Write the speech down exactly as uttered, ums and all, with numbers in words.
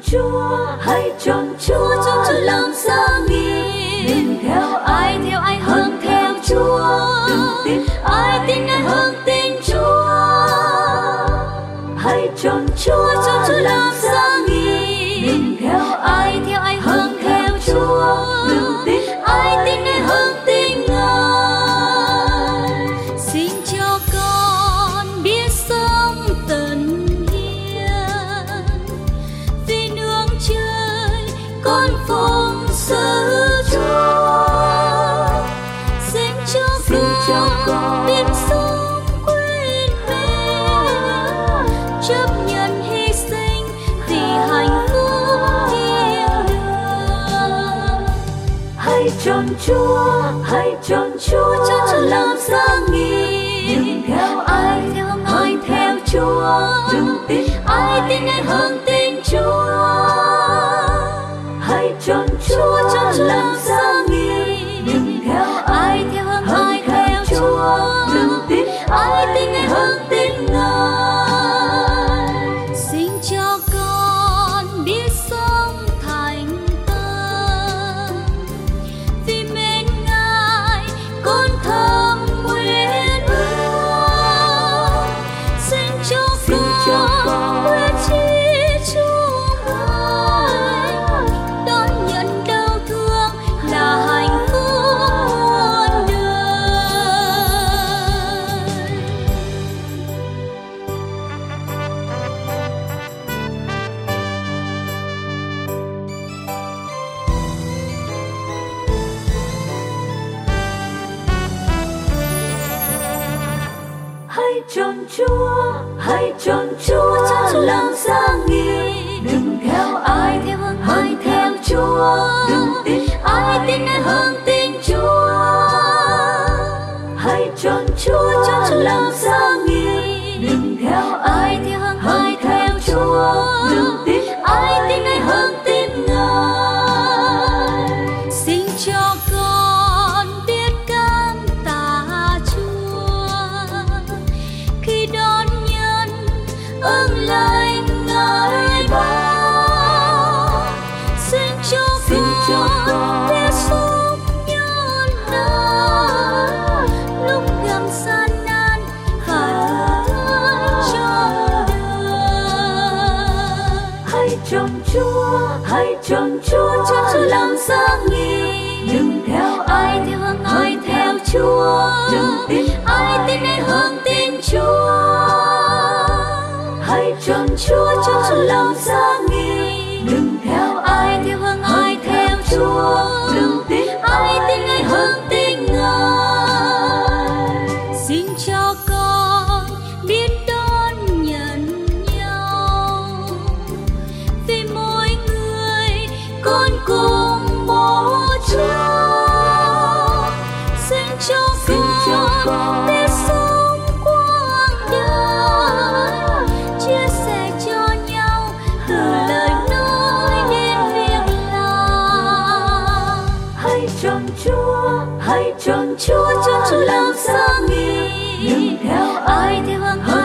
Chúa, hãy chọn Chúa, Chúa làm sáng ngời. Đừng theo ai, theo ai hơn theo Chúa. Đừng tin ai, tin ai hơn tin Chúa. Hãy chọn Chúa, Chúa làm sáng ngời. Đừng theo ai, theo ai hơn theo Chúa. Đừng tin ai, tin ai hơn tin Ngài. Xin cho con biết sống tận hiến, vì nương trời con phụng sự Chúa. Xin cho con biết sống quên mình, chấp nhận hy sinh vì hạnh phúc thiên đường. Hãy chọn Chúa, hãy chọn Chúa, Chúa làm sáng ngời. Đừng theo ai, theo ai theo Chúa. Đừng tin ai, tin ai hơn tin Chúa. Hãy chọn Chúa, Chúa làm sáng ngời. Đừng theo ai, theo ai theo Chúa. Đừng tin ai, tin ai hơn tin Ngài. Xin cho con biết sống thành tâm, vì mến Ngài con thầm nguyện ước. Xin cho con quyết chí chung hãy đón nhận đau thương là hạnh phúc muôn đời. Hãy chọn Chúa, hãy chọn Chúa, Chúa làm sáng ngời. Đừng theo ai, theo hơn ai theo Chúa. Đừng tin ai, tin ai hơn tin Chúa. Hãy chọn Chúa, Chúa làm sáng ngời. Đừng theo ai, theo hơn ai theo Chúa. Đừng tin ai, tin ai hơn tin Ngài. Xin cho con biết cảm tạ Chúa khi đón nhận ơn lành Ngài ban. Xin cho con biết sống nhân ơn lúc gặp gian nan và thử thách trong đời. Hãy chọn Chúa, hãy chọn Chúa, Chúa làm sáng ngời. Đừng theo ai, theo hơn ai theo Chúa. Đừng tin ai, tin ai hơn tin Chúa. Hãy chọn Chúa, Chúa làm sáng ngời. Đừng theo ai, theo hơn ai theo Chúa. Đừng tin ai, tin ai hơn tin Ngài. Xin cho con biết đón nhận nhau, vì mỗi người con cùng một Chúa. Xin cho con biết sống quãng đời, chia sẻ cho nhau từ lời nói đến việc làm. Hãy chọn Chúa, hãy chọn Chúa, Chúa làm sáng ngời. Đừng theo ai, theo hơn ai